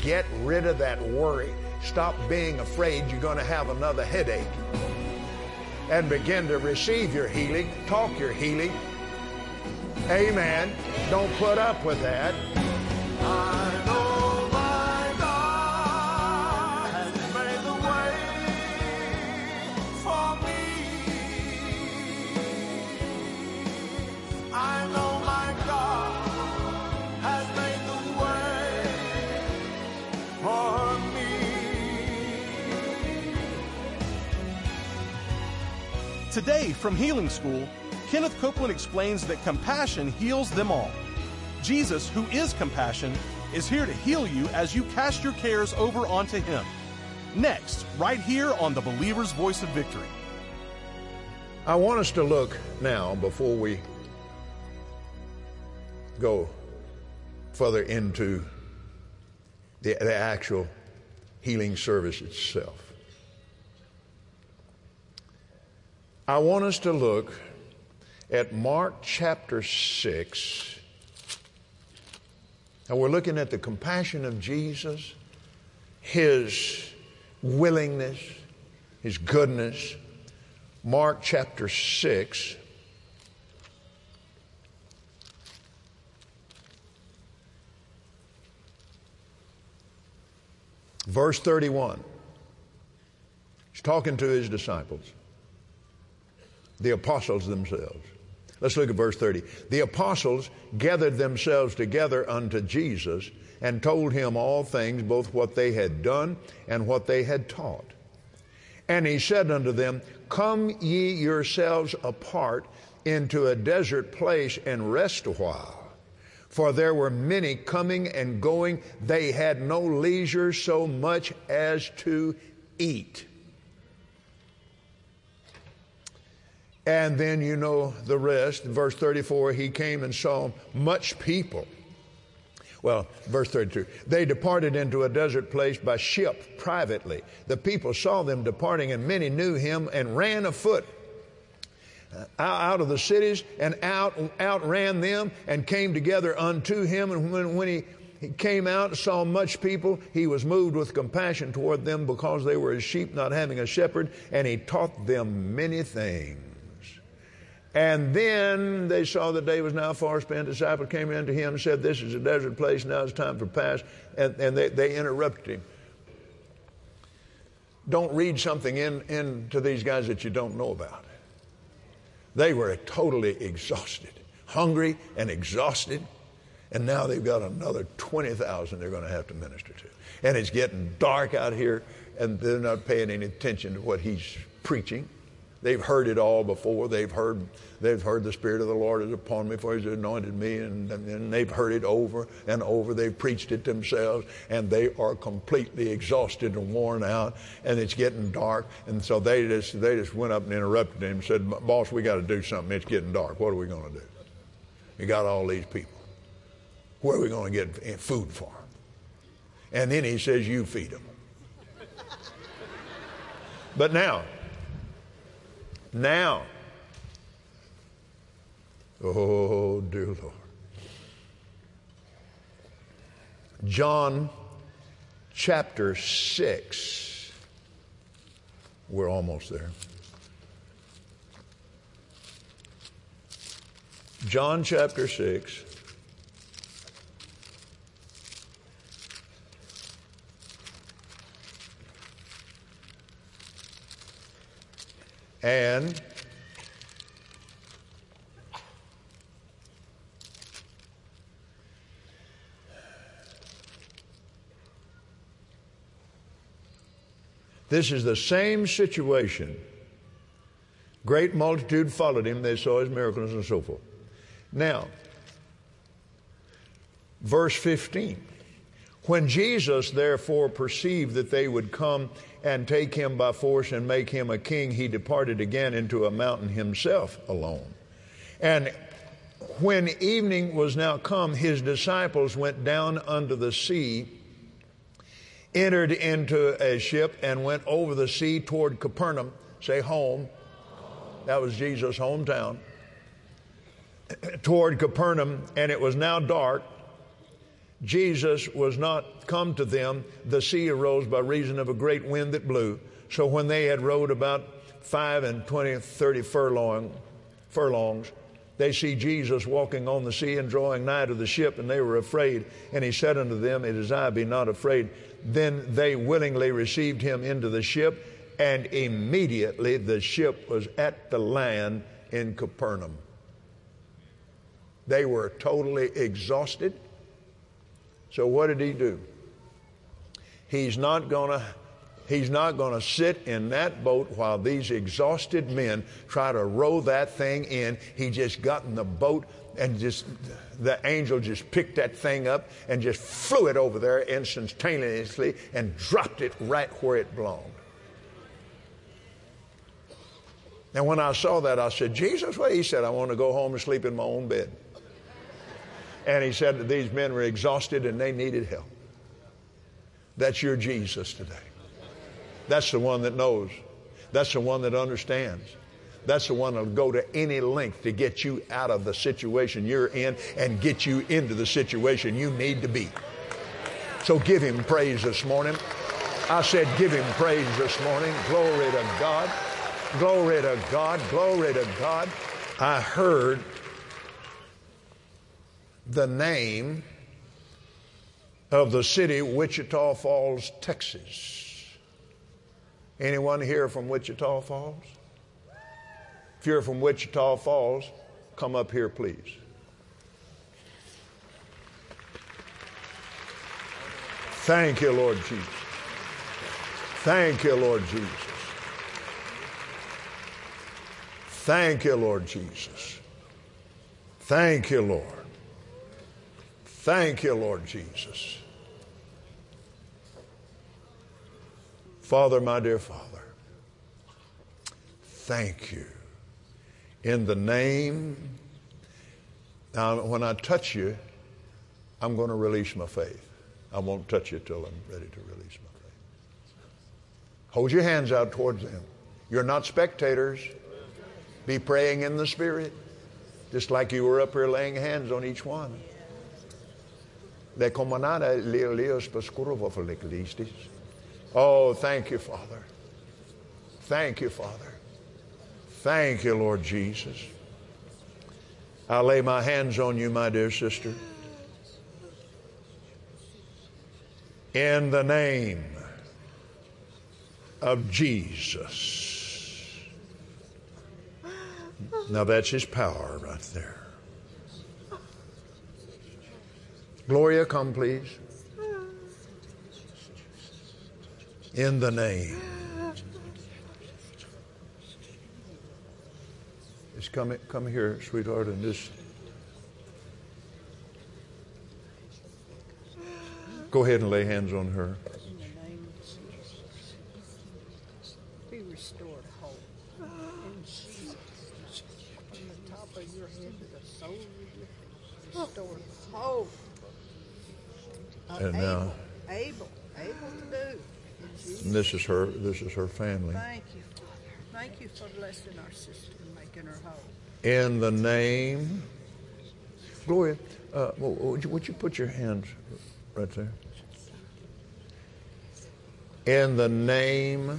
get rid of that worry. Stop being afraid you're going to have another headache. And begin to receive your healing, talk your healing. Amen. Don't put up with that. I know my God has made the way for me. I know my God has made the way for me. Today from Healing School, Kenneth Copeland explains that compassion heals them all. Jesus, who is compassion, is here to heal you as you cast your cares over onto Him. Next, right here on the Believer's Voice of Victory. I want us to look now, before we go further into the actual healing service itself. I want us to look at Mark chapter 6. And we're looking at the compassion of Jesus, His willingness, His goodness. Mark chapter 6. Verse 31. He's talking to His disciples, the apostles themselves. Let's look at verse 30. The apostles gathered themselves together unto Jesus and told Him all things, both what they had done and what they had taught. And He said unto them, Come ye yourselves apart into a desert place and rest a while. For there were many coming and going. They had no leisure so much as to eat. And then you know the rest. In verse 34, He came and saw much people. Well, verse 32, they departed into a desert place by ship privately. The people saw them departing, and many knew Him and ran afoot out of the cities and outran them and came together unto Him. And when he came out and saw much people, He was moved with compassion toward them because they were His sheep not having a shepherd, and He taught them many things. And then they saw the day was now far spent. Disciples came in to Him and said, This is a desert place, now it's time for fast. And they interrupted Him. Don't read something into these guys that you don't know about. They were totally exhausted, hungry and exhausted. And now they've got another 20,000 they're going to have to minister to. And it's getting dark out here, and they're not paying any attention to what He's preaching. They've heard it all before. They've heard the Spirit of the Lord is upon me, for He's anointed me, and they've heard it over and over. They've preached it themselves, and they are completely exhausted and worn out, and it's getting dark. And so they just went up and interrupted Him and said, Boss, we got to do something. It's getting dark. What are we going to do? You got all these people. Where are we going to get food for them? And then He says, you feed them. But now, oh, dear Lord. John chapter 6. We're almost there. John chapter 6. And this is the same situation. Great multitude followed Him. They saw His miracles and so forth. Now, verse 15. When Jesus therefore perceived that they would come and take Him by force and make Him a king, He departed again into a mountain Himself alone. And when evening was now come, His disciples went down unto the sea, entered into a ship, and went over the sea toward Capernaum. Say home. That was Jesus' hometown. Toward Capernaum, and it was now dark. Jesus was not come to them, the sea arose by reason of a great wind that blew. So when they had rowed about 5 and 30 furlongs, they see Jesus walking on the sea and drawing nigh to the ship, and they were afraid. And he said unto them, It is I, be not afraid. Then they willingly received him into the ship, and immediately the ship was at the land in Capernaum. They were totally exhausted. So what did he do? He's not going to sit in that boat while these exhausted men try to row that thing in. He just got in the boat and the angel just picked that thing up and just flew it over there instantaneously and dropped it right where it belonged. And when I saw that, I said, Jesus, what? He said, I want to go home and sleep in my own bed. And he said that these men were exhausted and they needed help. That's your Jesus today. That's the one that knows. That's the one that understands. That's the one that will go to any length to get you out of the situation you're in and get you into the situation you need to be. So give him praise this morning. I said give him praise this morning. Glory to God. Glory to God. Glory to God. I heard the name of the city, Wichita Falls, Texas. Anyone here from Wichita Falls? If you're from Wichita Falls, come up here, please. Thank you, Lord Jesus. Thank you, Lord Jesus. Thank you, Lord Jesus. Thank you, Lord. Thank you, Lord Jesus. Father, my dear Father, thank you. In the name, now when I touch you, I'm going to release my faith. I won't touch you till I'm ready to release my faith. Hold your hands out towards them. You're not spectators. Be praying in the Spirit, just like you were up here laying hands on each one. Oh, thank you, Father. Thank you, Father. Thank you, Lord Jesus. I lay my hands on you, my dear sister. In the name of Jesus. Now that's his power right there. Gloria, come please. In the name. Just come here, sweetheart, and just go ahead and lay hands on her. In the name of Jesus. Be restored whole. In Jesus. From the top of your head to the sole of your feet. Restored whole. And now, Able to do. and this is her family. Thank you, Father. Thank you for blessing our sister and making her whole. In the name, Gloria, would you put your hands right there? In the name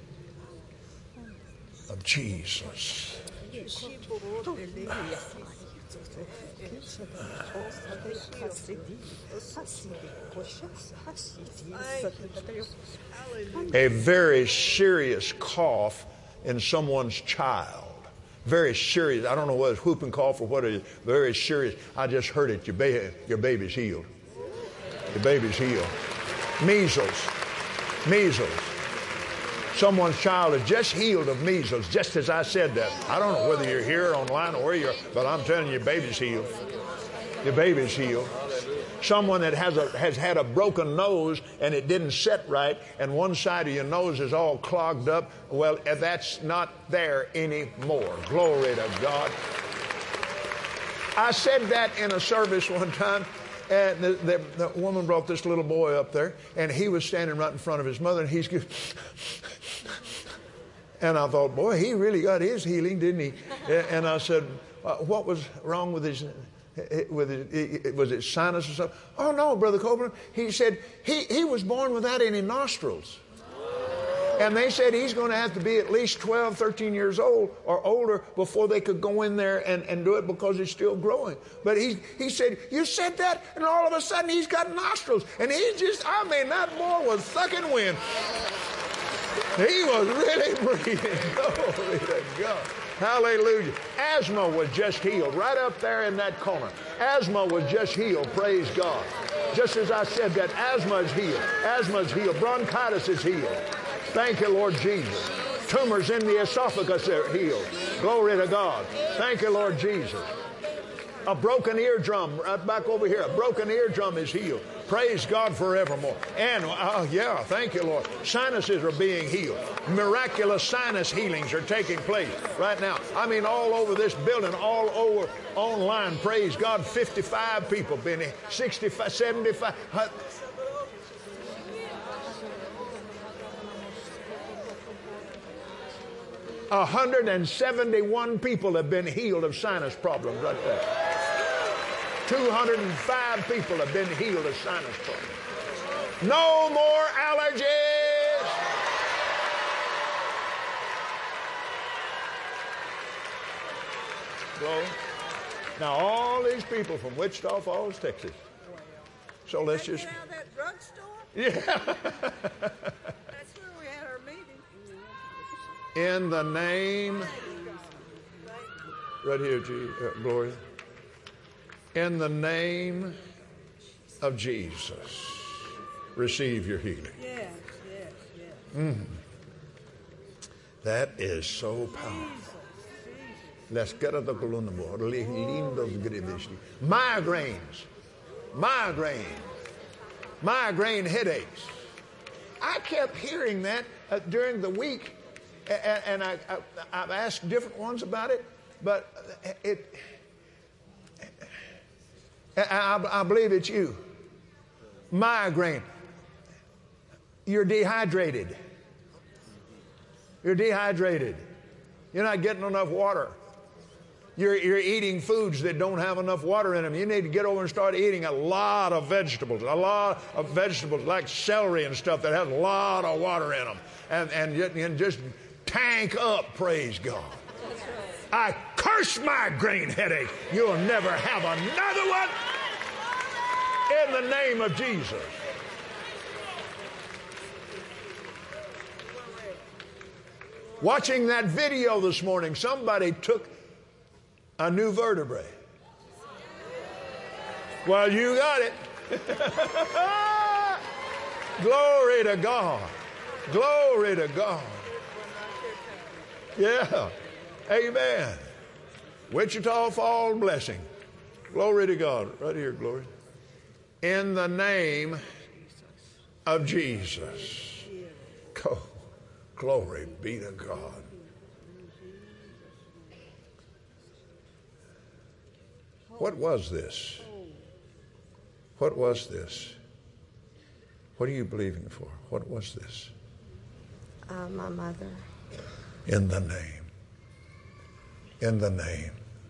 of Jesus. A very serious cough in someone's child. Very serious. I don't know whether it's whooping cough or what it is. Very serious. I just heard it. Your baby's healed. Your baby's healed. Measles. Measles. Someone's child is just healed of measles, just as I said that. I don't know whether you're here online or where you're, but I'm telling you, your baby's healed. Your baby's healed. Someone that has had a broken nose and it didn't set right, and one side of your nose is all clogged up. Well, that's not there anymore. Glory to God. I said that in a service one time. And the woman brought this little boy up there, and he was standing right in front of his mother, and he's just, and I thought, boy, he really got his healing, didn't he? And I said, what was wrong with his Was it sinus or something? Oh, no, Brother Copeland. He said he was born without any nostrils. And they said he's going to have to be at least 12, 13 years old or older before they could go in there and do it because it's still growing. But he said, you said that, and all of a sudden he's got nostrils. And that boy was sucking wind. He was really breathing. Glory to God. Hallelujah. Asthma was just healed right up there in that corner. Asthma was just healed. Praise God. Just as I said that, asthma is healed. Asthma is healed. Bronchitis is healed. Thank you, Lord Jesus. Tumors in the esophagus are healed. Glory to God. Thank you, Lord Jesus. A broken eardrum, right back over here, a broken eardrum is healed. Praise God forevermore. And, thank you, Lord. Sinuses are being healed. Miraculous sinus healings are taking place right now. I mean, all over this building, all over online. Praise God, 55 people been here, 65, 75. 171 people have been healed of sinus problems right there. 205 people have been healed of sinus problems. No more allergies. Glory. Now all these people from Wichita Falls, Texas. So let's just. Out of that drugstore? Yeah. That's where we had our meeting. In the name, right here, Gloria. In the name of Jesus, receive your healing. Yes, yes, yes. That is so powerful. Let's get at the migraine headaches. I kept hearing that during the week, and I've asked different ones about it, but I believe it's you. Migraine. You're dehydrated. You're dehydrated. You're not getting enough water. You're eating foods that don't have enough water in them. You need to get over and start eating a lot of vegetables like celery and stuff that has a lot of water in them. And just tank up, praise God. I curse migraine headache. You'll never have another one in the name of Jesus. Watching that video this morning, somebody took a new vertebrae. Well, you got it. Glory to God. Glory to God. Yeah. Amen. Wichita Falls blessing. Glory to God. Right here, glory. In the name of Jesus. Glory be to God. What was this? What was this? What are you believing for? What was this? My mother. In the name. In the name.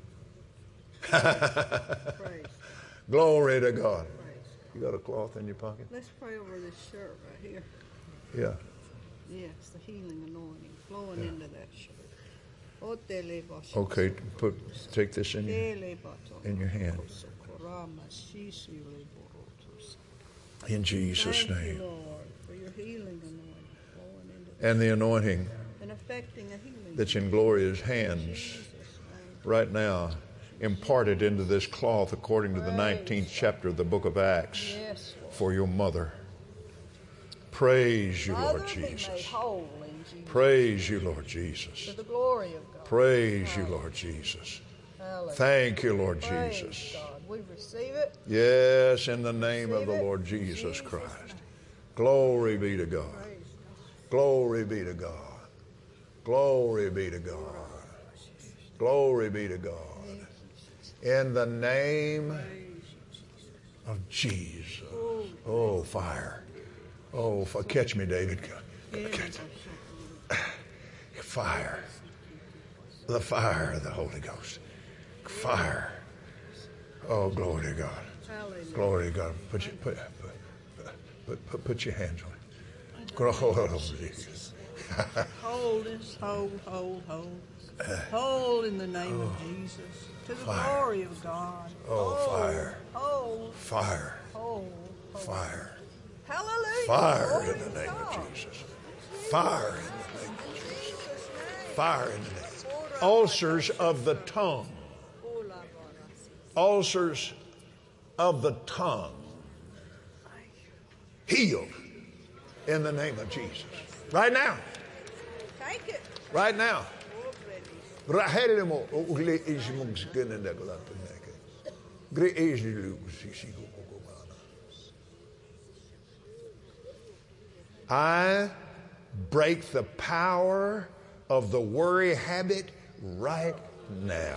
Praise. Glory to God. Praise. You got a cloth in your pocket? Let's pray over this shirt right here. Yeah. Yes, the healing anointing flowing into that shirt. Okay, take this in your hand. In Jesus' Thank name. you, Lord, for your healing anointing flowing into And the anointing and affecting a healing that's in Gloria's hands right now, imparted into this cloth according to the 19th chapter of the book of Acts Yes, Lord. for your mother. Praise you, Lord Mother, be made Jesus. whole in Jesus. Praise you, Lord Jesus. To the glory of God. Praise you, Lord Jesus. Hallelujah. Thank you, Lord Praise Jesus. God. We receive it. Yes, in the name of the Receive it. Lord Jesus Jesus' Christ. name. Glory be to God. Praise God. Glory be to God. Glory be to God. Glory be to God. In the name of Jesus. Oh, fire. Oh, catch me, David. Catch. Fire. The fire of the Holy Ghost. Fire. Oh, glory to God. Hallelujah. Glory to God. Put your hands on it. Hold us, hold. Hold in the name of Jesus. To the glory of God. Oh, fire. Hold. Fire. Hold. Fire. Hallelujah. Fire Glory in the to name God. of Jesus. Fire in the name of Jesus. Fire in the name. Ulcers of the tongue. Ulcers of the tongue. Healed in the name of Jesus. Right now. Take it. Right now. I break the power of the worry habit right now.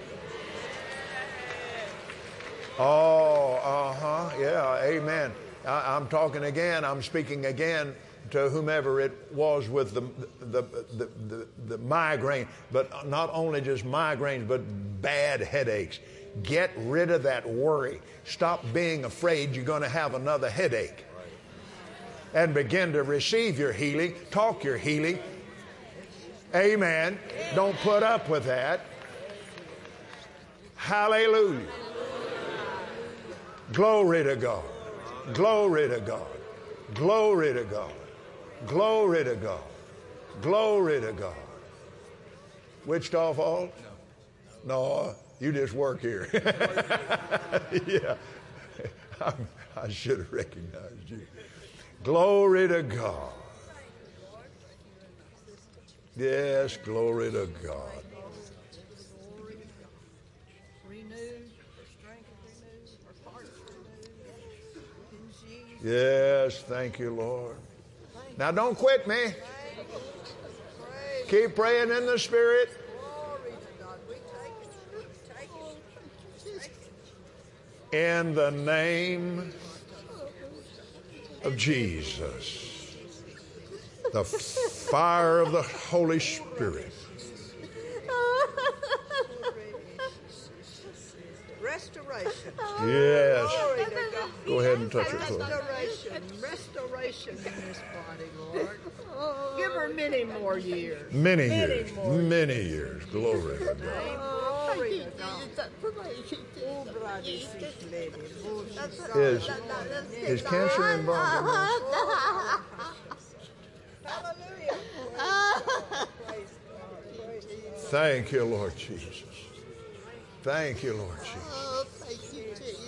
Oh, yeah, amen. I'm talking again. I'm speaking again to whomever it was with the migraine, but not only just migraines, but bad headaches. Get rid of that worry. Stop being afraid you're going to have another headache. And begin to receive your healing. Talk your healing. Amen. Don't put up with that. Hallelujah. Glory to God. Glory to God. Glory to God. Glory to God. Glory to God. Wichita Falls? No, you just work here. Yeah. I should have recognized you. Glory to God. Yes, glory to God. Renewed, her strength renewed, her heart renewed. In Jesus' Yes, thank you, Lord. Now don't quit me. name. Keep praying in the Spirit. Glory to God. We take it. Take it. In the name of Jesus. The fire of the Holy Spirit. Restoration. Yes. Glory to God. Go ahead and touch it. Restoration in this body, Lord. Give her many more years. Many years. more Many years. Glory to God. Glory to God. Is cancer involved in this? Hallelujah. Thank you, Lord Jesus. Thank you, Lord Jesus.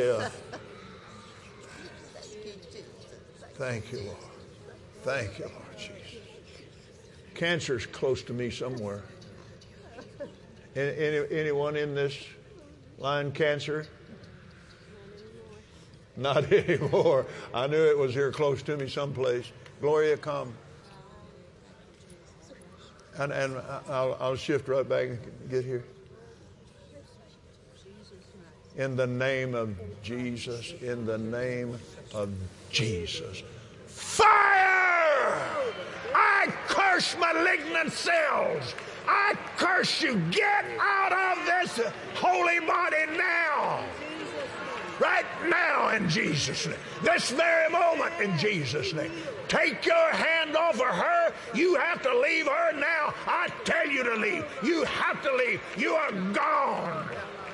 Thank you, Lord. Thank you, Lord Jesus. Cancer's close to me somewhere. Anyone in this line cancer? Not anymore. I knew it was here close to me someplace. Gloria, come. And I'll shift right back and get here. In the name of Jesus, in the name of Jesus. Fire! I curse malignant cells. I curse you. Get out of this holy body now. Right now in Jesus' name. This very moment in Jesus' name. Take your hand off of her. You have to leave her now. I tell you to leave. You have to leave. You are gone.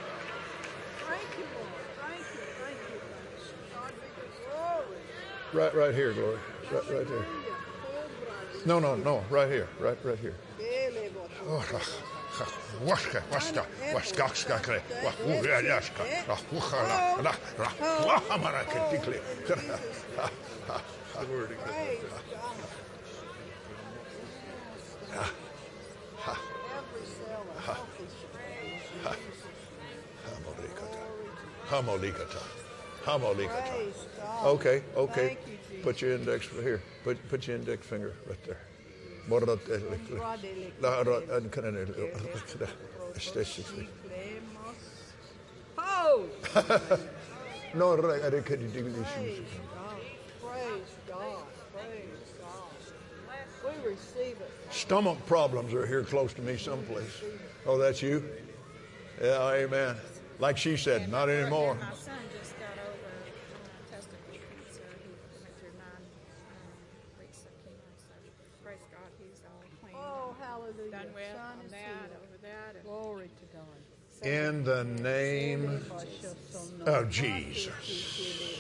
Right here, Glory. Right there. No, right here. Right here. Hamolikata. Okay. Put your index here. Put your index finger right there. No, Praise God. We receive it. stomach problems are here close to me someplace. Oh, that's you? Yeah, amen. Like she said, not anymore. My son just got over testicle cancer. He went through 9 weeks of chemo. So praise God, he's all clean. Oh, hallelujah. Done with Son on is that, healed. over that. And Glory to God. In the name of Jesus.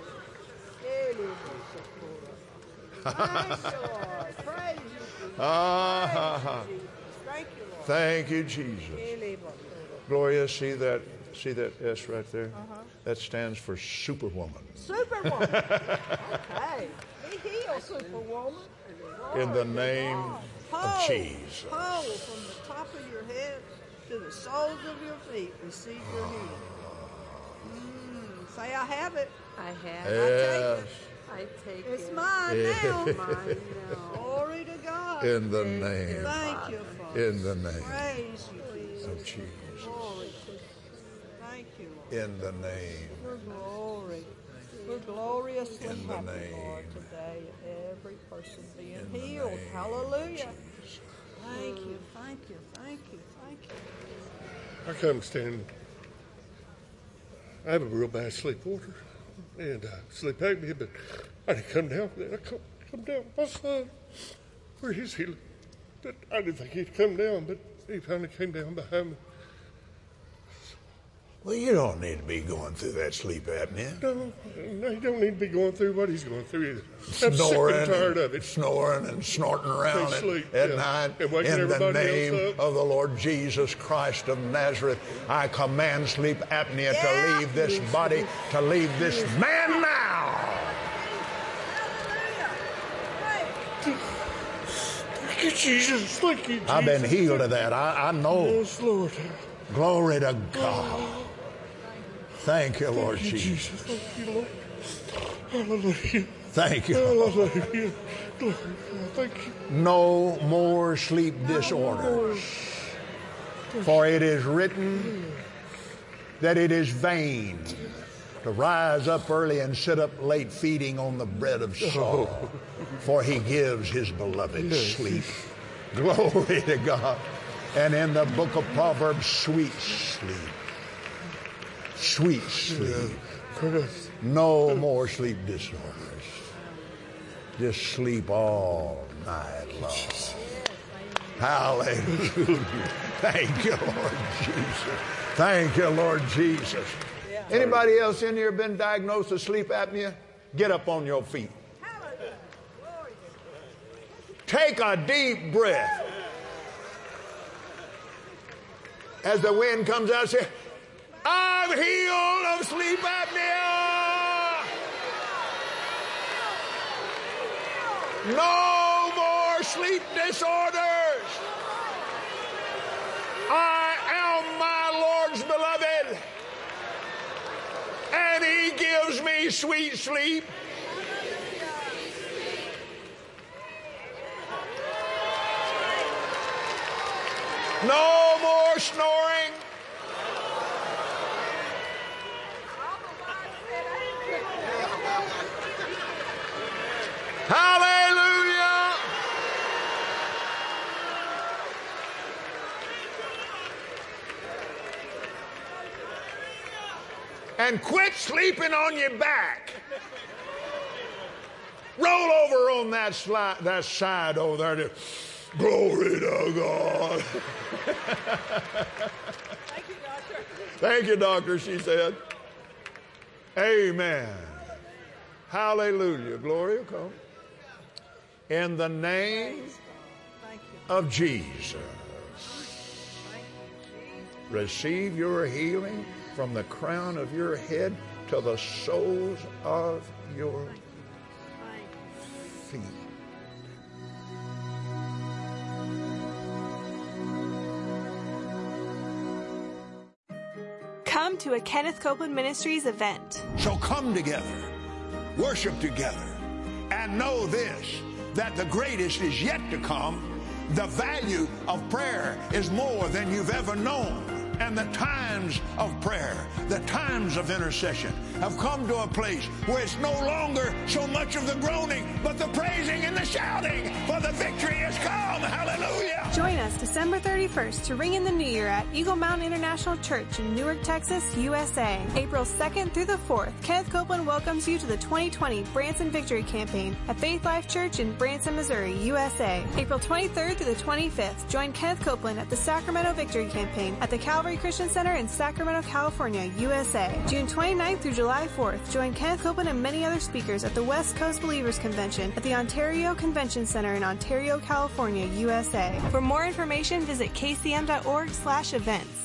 Thank you, Lord. Praise you, Jesus. Thank you, Lord. Thank you, Jesus. Gloria, see that S right there? That stands for Superwoman. Superwoman. Okay. He healed Superwoman. In the name of Jesus. Whole from the top of your head to the soles of your feet. Receive your healing. Say, I have it. I have. Yes. I take It's it. mine now. Mine now. Glory to God. In the name. Thank you, Father. In the name Praise you, Jesus. of Jesus. Glory to you. Thank you, Lord. In the name. We're glory. We're gloriously In the happy, name. Lord, today. Every person being In the healed. name Hallelujah. of Jesus. Thank you, thank you, thank you, thank you. I come standing. I have a real bad sleep order and sleep apnea, but I didn't come down for that. I come down with my son for his healing. But I didn't think he'd come down, but he finally came down behind me. Well, you don't need to be going through that sleep apnea. No, you don't need to be going through what he's going through either. I'm Snoring, sick and tired of it. snoring and snorting around They sleep, at yeah. night. And waking In the everybody name else up. of the Lord Jesus Christ of Nazareth, I command sleep apnea to leave this body, to leave this man now. Thank you, Jesus. Thank you, Jesus. I've been healed of that. I know. Yes, Lord. Glory to God. Thank you, Lord Thank you, Jesus. Jesus. Thank you, Lord. Hallelujah. Thank you, Lord. Hallelujah. Glory to God. Thank you. No more sleep disorders. For it is written that it is vain to rise up early and sit up late feeding on the bread of sorrow, for he gives his beloved sleep. Glory to God. And in the book of Proverbs, sweet sleep. Sweet sleep. No more sleep disorders. Just sleep all night long. Hallelujah. Thank you, Lord Jesus. Thank you, Lord Jesus. Anybody else in here been diagnosed with sleep apnea? Get up on your feet. Take a deep breath. As the wind comes out, say, I'm healed of sleep apnea. No more sleep disorders. I am my Lord's beloved, and he gives me sweet sleep. No more snoring. Hallelujah. And quit sleeping on your back. Roll over on that side over there. Glory to God. Thank you, Doctor. Thank you, doctor, she said. Amen. Hallelujah. Glory will come. In the name Thank you. of Jesus. Thank you, Jesus. Receive your healing from the crown of your head to the soles of your Thank you. feet. Come to a Kenneth Copeland Ministries event. So come together, worship together, and know this, that the greatest is yet to come. The value of prayer is more than you've ever known. And the times of prayer, the times of intercession have come to a place where it's no longer so much of the groaning, but the praising and the shouting, for the victory has come. Hallelujah. Join us December 31st to ring in the new year at Eagle Mountain International Church in Newark, Texas, USA. April 2nd through the 4th, Kenneth Copeland welcomes you to the 2020 Branson Victory Campaign at Faith Life Church in Branson, Missouri, USA. April 23rd through the 25th, join Kenneth Copeland at the Sacramento Victory Campaign at the Calvary Christian Center in Sacramento, California, USA. June 29th through July 4th, join Kenneth Copeland and many other speakers at the West Coast Believers Convention at the Ontario Convention Center in Ontario, California, USA. For more information, visit kcm.org/events.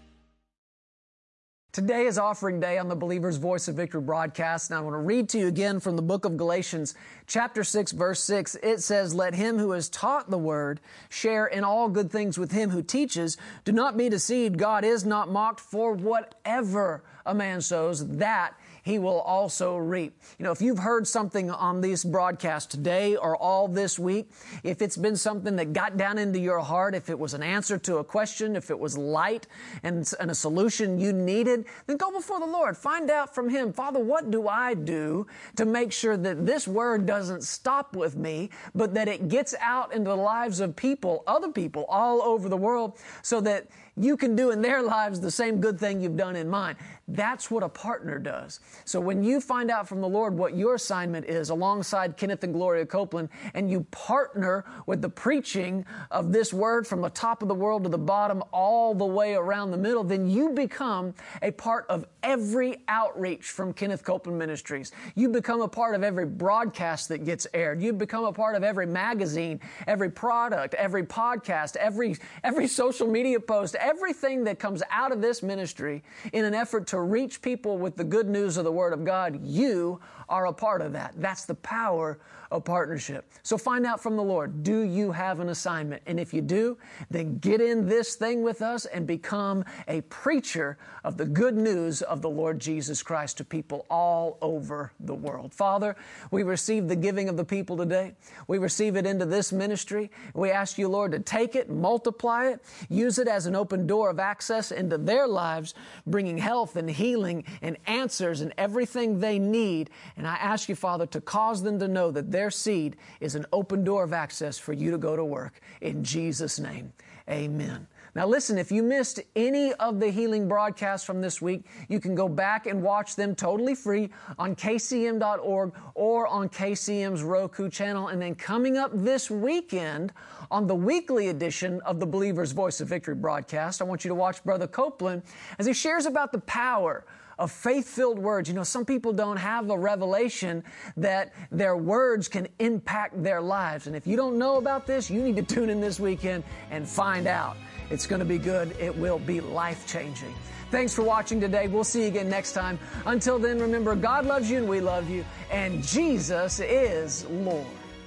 Today is Offering Day on the Believer's Voice of Victory broadcast, and I want to read to you again from the book of Galatians, chapter 6, verse 6. It says, "Let him who has taught the word share in all good things with him who teaches. Do not be deceived. God is not mocked, for whatever a man sows, that he will also reap." You know, if you've heard something on this broadcast today or all this week, if it's been something that got down into your heart, if it was an answer to a question, if it was light and a solution you needed, then go before the Lord. Find out from Him, Father, what do I do to make sure that this word doesn't stop with me, but that it gets out into the lives of people, other people all over the world, so that you can do in their lives the same good thing you've done in mine. That's what a partner does. So when you find out from the Lord what your assignment is alongside Kenneth and Gloria Copeland, and you partner with the preaching of this word from the top of the world to the bottom all the way around the middle, then you become a part of every outreach from Kenneth Copeland Ministries. You become a part of every broadcast that gets aired. You become a part of every magazine, every product, every podcast, every social media post, everything that comes out of this ministry in an effort to reach people with the good news of the Word of God. You are a part of that. That's the power of partnership. So find out from the Lord, do you have an assignment? And if you do, then get in this thing with us and become a preacher of the good news of the Lord Jesus Christ to people all over the world. Father, we receive the giving of the people today. We receive it into this ministry. We ask you, Lord, to take it, multiply it, use it as an open door of access into their lives, bringing health and healing and answers and everything they need. And I ask you, Father, to cause them to know that their seed is an open door of access for you to go to work. In Jesus' name, amen. Now listen, if you missed any of the healing broadcasts from this week, you can go back and watch them totally free on kcm.org or on KCM's Roku channel. And then coming up this weekend on the weekly edition of the Believer's Voice of Victory broadcast, I want you to watch Brother Copeland as he shares about the power of faith-filled words. You know, some people don't have a revelation that their words can impact their lives. And if you don't know about this, you need to tune in this weekend and find out. It's going to be good. It will be life-changing. Thanks for watching today. We'll see you again next time. Until then, remember, God loves you and we love you, and Jesus is Lord.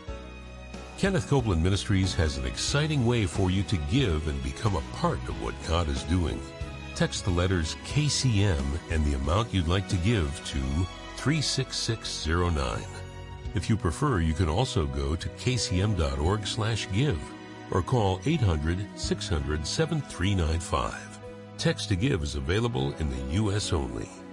Kenneth Copeland Ministries has an exciting way for you to give and become a part of what God is doing. Text the letters KCM and the amount you'd like to give to 36609. If you prefer, you can also go to kcm.org/give or call 800-600-7395. Text to give is available in the U.S. only.